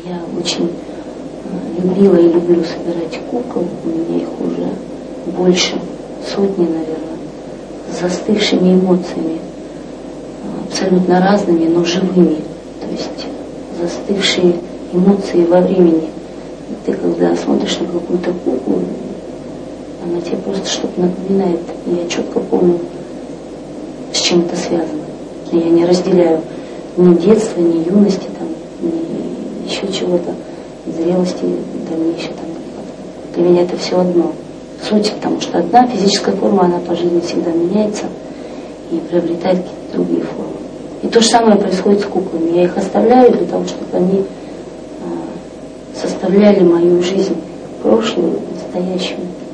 Я очень любила и люблю собирать кукол. У меня их уже больше сотни, наверное, с застывшими эмоциями, абсолютно разными, но живыми. То есть застывшие эмоции во времени. И ты, когда смотришь на какую-то куклу, она тебе просто что-то напоминает. И я четко помню, с чем это связано. Я не разделяю ни детства, ни юности, там, ни еще чего-то, зрелости, дальнейшей. Там. Для меня это все одно. Суть, потому что одна физическая форма, она по жизни всегда меняется и приобретает какие-то другие формы. И то же самое происходит с куклами. Я их оставляю для того, чтобы они составляли мою жизнь, прошлую, настоящую.